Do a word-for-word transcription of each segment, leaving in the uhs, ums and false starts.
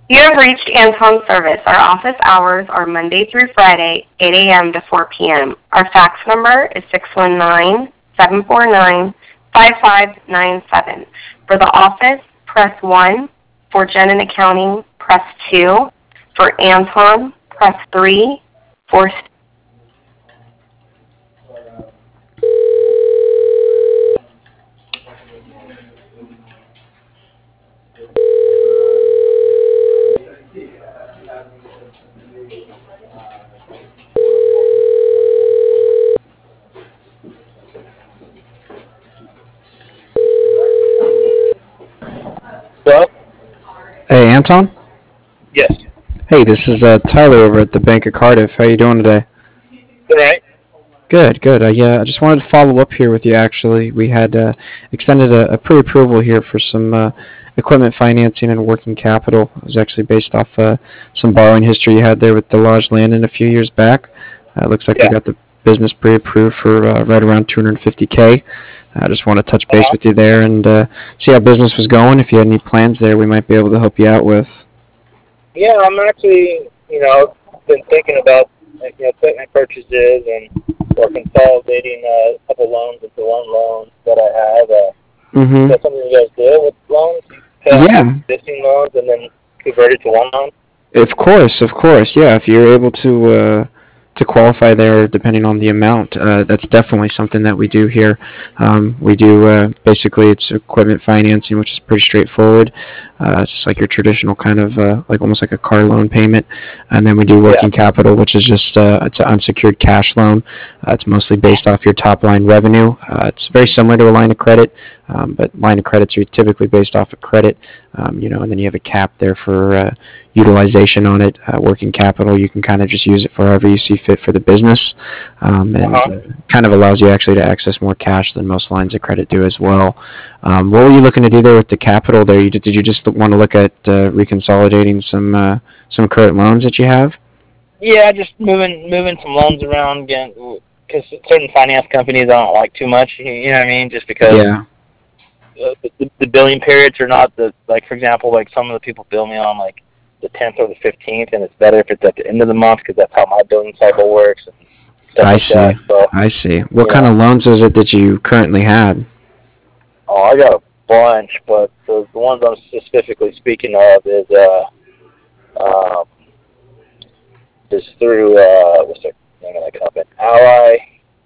You have reached Anton Service. Our office hours are Monday through Friday, eight a.m. to four p.m. Our fax number is six one nine, seven four nine, five five nine seven. For the office, press one. For Gen and Accounting, press two. For Anton, press three. For Well, Hey, Anton. yes. Hey, this is uh, Tyler over at the Bank of Cardiff. How you doing today? All right. Good, good. I uh, I just wanted to follow up here with you. Actually, we had uh, extended a, a pre-approval here for some uh, equipment financing and working capital. It was actually based off uh, some borrowing history you had there with the Lodge Landing a few years back. Uh, it looks like we Yeah. got the business pre-approved for uh, right around two hundred fifty k. I just want to touch base Uh-huh. with you there and uh, see how business was going. If you had any plans there, we might be able to help you out with. Yeah, I'm actually, you know, been thinking about, like, you know, equipment purchases and or consolidating uh, a couple loans into one loan that I have. Uh, is Mm-hmm. that something you guys do with loans? You pay off Yeah. existing loans and then convert it to one loan? Of course, of course, yeah. If you're able to uh, to qualify there, depending on the amount, uh, that's definitely something that we do here. Um, we do uh, basically it's equipment financing, which is pretty straightforward. Uh, it's just like your traditional kind of uh, like almost like a car loan payment, and then we do Yeah. working capital, which is just uh, it's an unsecured cash loan. Uh, it's mostly based off your top line revenue. Uh, it's very similar to a line of credit, um, but line of credits are typically based off of credit, um, you know, and then you have a cap there for uh, utilization on it. Uh, working capital, you can kind of just use it for however you see fit for the business, um, and Uh-huh. uh, kind of allows you actually to access more cash than most lines of credit do as well. Um, what were you looking to do there with the capital there? You, did you just want to look at uh, reconsolidating some uh, some current loans that you have? Yeah, just moving moving some loans around, getting because certain finance companies I don't like too much. You you know what I mean? Just because Yeah, uh, the, the billing periods are not the like, for example, like some of the people bill me on like the tenth or the fifteenth, and it's better if it's at the end of the month because that's how my billing cycle works and stuff I like that. see. So, I see. What you kind know, of loans is it that you currently had? oh, I got a bunch, but the, the ones I'm specifically speaking of is uh um is through uh what's the name of that company? Ally,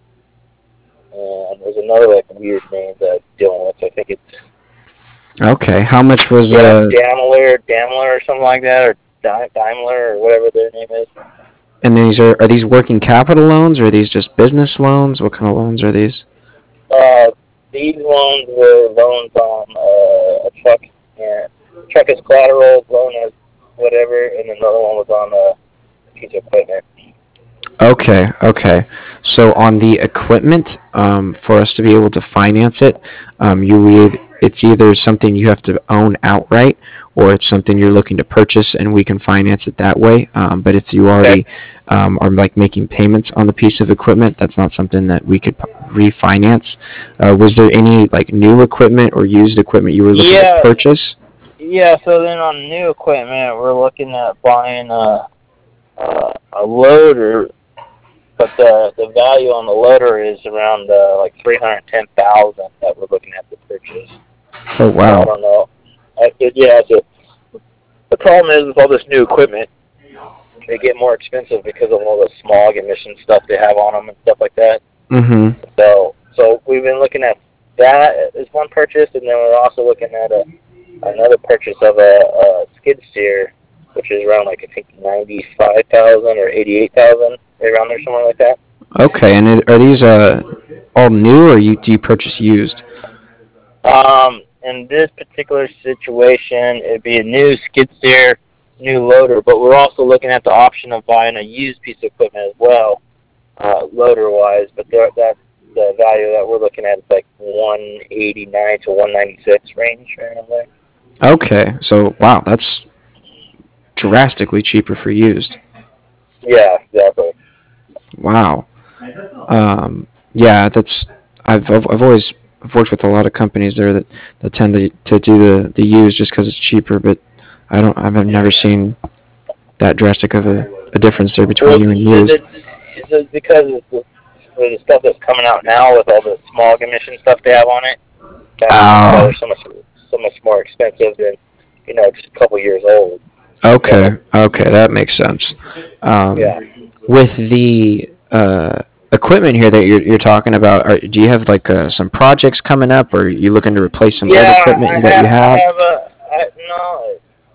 and there's another like weird name that I'm dealing with. I think it's Okay. How much was yeah, uh? Daimler, Daimler or something like that, or Daimler or whatever their name is. And these are are these working capital loans or are these just business loans? What kind of loans are these? Uh, these loans were loans on uh, a truck, and truck as collateral, loan as whatever, and another one was on a piece of equipment. Okay, okay. So on the equipment, um, for us to be able to finance it, um, you would, it's either something you have to own outright, or it's something you're looking to purchase, and we can finance it that way. Um, but if you Okay. already um, are like making payments on the piece of equipment, that's not something that we could p- refinance. Uh, was there any like new equipment or used equipment you were looking to Yeah, purchase? yeah. So then on new equipment, we're looking at buying a a, a loader, but the the value on the loader is around uh, like three hundred ten thousand that we're looking at to purchase. Oh So I wow. don't know. I, it, yeah, so the problem is with all this new equipment, they get more expensive because of all the smog emission stuff they have on them and stuff like that. Mm-hmm. So, so we've been looking at that as one purchase, and then we're also looking at a another purchase of a, a skid steer, which is around like I think ninety five thousand or eighty eight thousand, around there somewhere like that. Okay, and it, are these uh all new or you do you purchase used? Um, in this particular situation, it'd be a new skid steer, new loader, but we're also looking at the option of buying a used piece of equipment as well, uh, loader wise. But there, that the value that we're looking at is like one eighty nine to one ninety six range around there. Okay, so wow, that's drastically cheaper for used. Yeah, exactly. Wow. Um, yeah, that's I've, I've I've always I've worked with a lot of companies there that, that tend to, to do the, the used just because it's cheaper, but I don't. I've never seen that drastic of a, a difference there Well, between you and is used. it, is it because of the, for the stuff that's coming out now with all the smog emission stuff they have on it? That's why Oh, they're so much so much more expensive than you know just a couple years old. okay, So, okay, that makes sense. Um, yeah. with the uh, equipment here that you're, you're talking about, are, do you have like uh, some projects coming up, or are you looking to replace some old Yeah, I equipment that you have. I have? have a. I, no,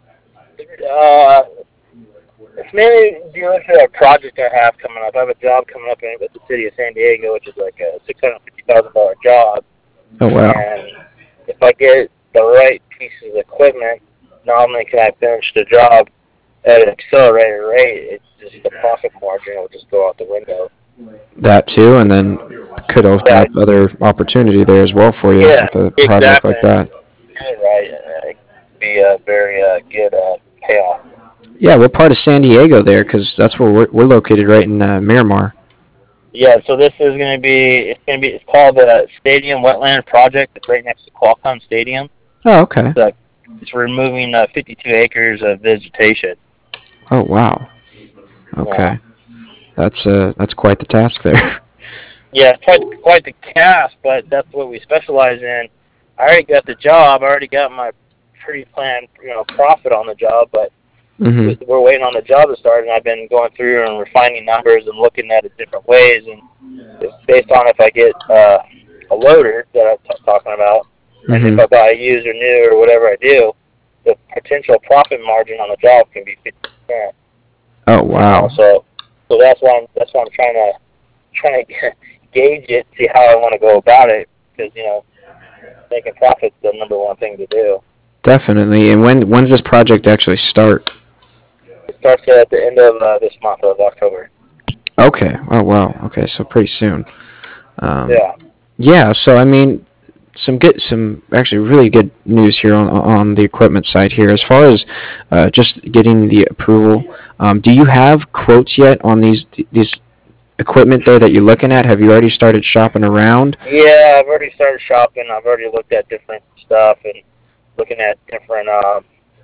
uh, it's mainly dealing with a project I have coming up. I have a job coming up in with the city of San Diego, which is like a six hundred fifty thousand dollar job. Oh wow, And if I get the right pieces of equipment, not only can I finish the job at an accelerated rate, it's just the profit margin will just go out the window. that too, and then could open Yeah, up other opportunity there as well for you yeah, with a project exactly. like that. Yeah, right. Uh, it could be a very uh, good uh, payoff. Yeah, what part of San Diego there? Because that's where we're, we're located, right in uh, Miramar. Yeah, so this is going to be, it's going to be, it's called the Stadium Wetland Project. It's right next to Qualcomm Stadium. Oh, okay. It's, uh, it's removing uh, fifty-two acres of vegetation. Oh, wow. Yeah. Okay, that's uh that's quite the task there. Yeah, it's quite, quite the task, but that's what we specialize in. I already got the job. I already got my pre-planned, you know, profit on the job, but hmm we're waiting on the job to start, and I've been going through and refining numbers and looking at it different ways, and it's based on if I get uh, a loader that I'm t- talking about, and hmm if I buy used or new or whatever I do, the potential profit margin on the job can be fifty percent. Oh, You know, wow. so so that's why I'm that's why I'm trying to trying to gauge it, see how I want to go about it, because you know making profit's the number one thing to do. Definitely. And when when's this project actually start? It starts at the end of uh, this month of October. Okay. Oh, wow. Okay, so pretty soon. Um, Yeah. yeah. So I mean, some good, some actually really good news here on on the equipment side here. As far as uh, just getting the approval, um, do you have quotes yet on these these equipment there that you're looking at? Have you already started shopping around? Yeah, I've already started shopping. I've already looked at different stuff and looking at different um,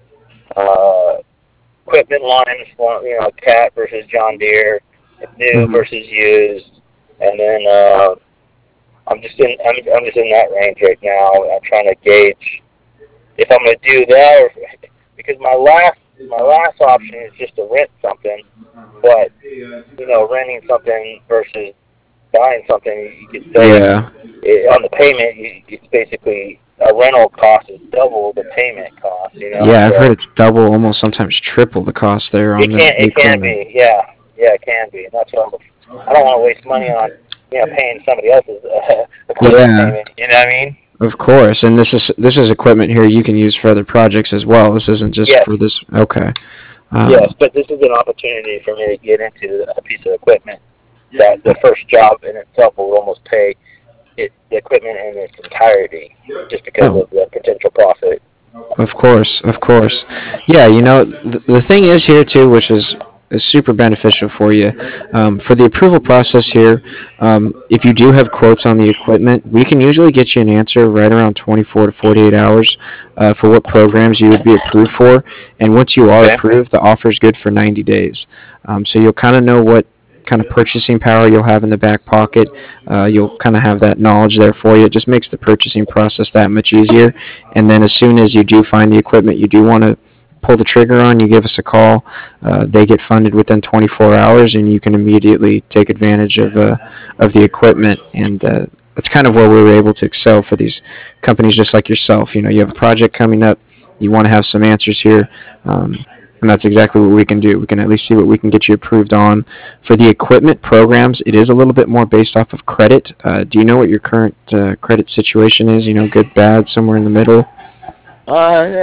uh, equipment lines. You know, Cat versus John Deere, new hmm versus used, and then uh, I'm just in I'm, I'm just in that range right now. I'm trying to gauge if I'm going to do that, or because my last my last option is just to rent something, but you know, renting something versus buying something, you could say Yeah. it, on the payment, you, it's basically a rental cost is double the payment cost. You know, Yeah, I've heard so it's double, almost sometimes triple the cost there it on the, can the it can equipment. be, yeah, yeah, it can be, and that's what I'm. I don't want to waste money on you know paying somebody else's uh, equipment Yeah, payment. You know what I mean? of course. And this is this is equipment here you can use for other projects as well. This isn't just Yes, for this. Okay. yes, Um, but this is an opportunity for me to get into a piece of equipment that the first job in itself will almost pay it, the equipment in its entirety, just because oh, of the potential profit. of course, of course. Yeah, you know, the, the thing is here too, which is is super beneficial for you. Um, for the approval process here, um, if you do have quotes on the equipment, we can usually get you an answer right around twenty-four to forty-eight hours uh, for what programs you would be approved for. And once you are Okay. approved, the offer is good for ninety days. Um, so you'll kind of know what kind of purchasing power you'll have in the back pocket. Uh, you'll kind of have that knowledge there for you. It just makes the purchasing process that much easier. And then as soon as you do find the equipment you do want to pull the trigger on, you give us a call. Uh, they get funded within twenty-four hours, and you can immediately take advantage of uh, of the equipment. And uh, that's kind of where we were able to excel for these companies just like yourself. You know, you have a project coming up, you want to have some answers here. Um, and that's exactly what we can do. We can at least see what we can get you approved on. For the equipment programs, it is a little bit more based off of credit. Uh, do you know what your current uh, credit situation is? You know, good, bad, somewhere in the middle? Uh,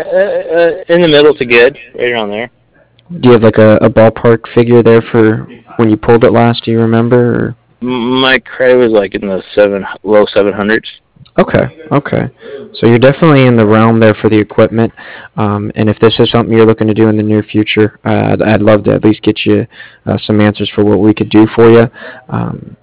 uh, in the middle to good, right around there. Do you have like a, a ballpark figure there for when you pulled it last? Do you remember? Or? M- My credit was like in the seven, low seven hundreds. Okay, okay. So you're definitely in the realm there for the equipment. Um, and if this is something you're looking to do in the near future, uh, I'd, I'd love to at least get you uh, some answers for what we could do for you. Um,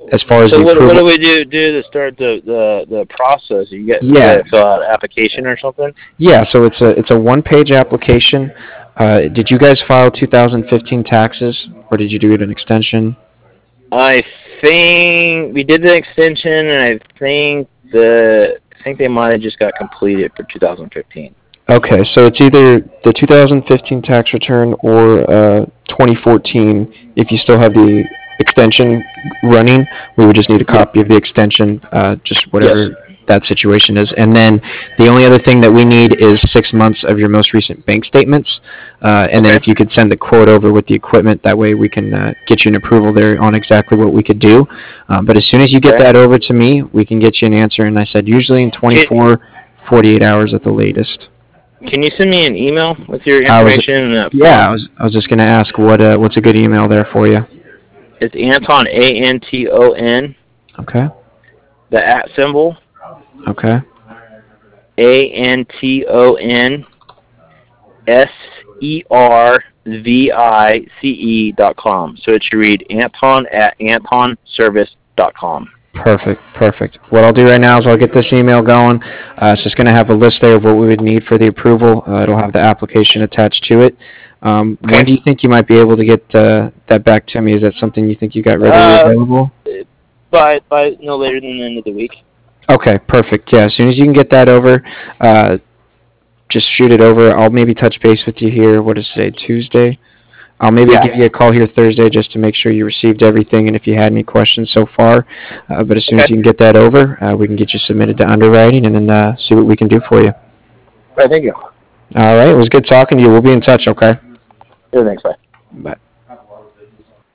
as far as So the what, approval, what do we do do to start the the, the process? You get Yeah. you fill out an application or something? yeah, so it's a it's a one-page application. Uh, did you guys file two thousand fifteen taxes, or did you do it an extension? I think we did the extension, and I think the I think they might have just got completed for two thousand fifteen. Okay, so it's either the two thousand fifteen tax return or uh, twenty fourteen. If you still have the extension running, we would just need a copy of the extension, uh, just whatever Yes. that situation is. And then the only other thing that we need is six months of your most recent bank statements. Uh, and then Okay. if you could send the quote over with the equipment, that way we can uh, get you an approval there on exactly what we could do. Um, but as soon as you get Okay. that over to me, we can get you an answer. And I said usually in twenty-four, forty-eight hours at the latest. Can you send me an email with your I was- information? and that Yeah, I form? was I was just gonna ask what uh, what's a good email there for you. It's Anton, A N T O N, Okay. the at symbol, Okay. A N T O N, S E R V I C E dot com. So it should read Anton at anton service dot com. Perfect. Perfect. What I'll do right now is I'll get this email going. Uh, it's just gonna have a list there of what we would need for the approval. Uh, it'll have the application attached to it. Um, Okay. When do you think you might be able to get uh, that back to me? Is that something you think you got readily Uh, available? By, by no later than the end of the week. Okay, perfect. Yeah, as soon as you can get that over, uh, just shoot it over. I'll maybe touch base with you here. What is today? Tuesday. I'll maybe Yeah. give you a call here Thursday just to make sure you received everything and if you had any questions so far. Uh, but as soon as Okay. you can get that over, uh, we can get you submitted to underwriting and then uh, see what we can do for you. All right, thank you. All right, it was good talking to you. We'll be in touch. Okay. Yeah, thanks, bye. Bye.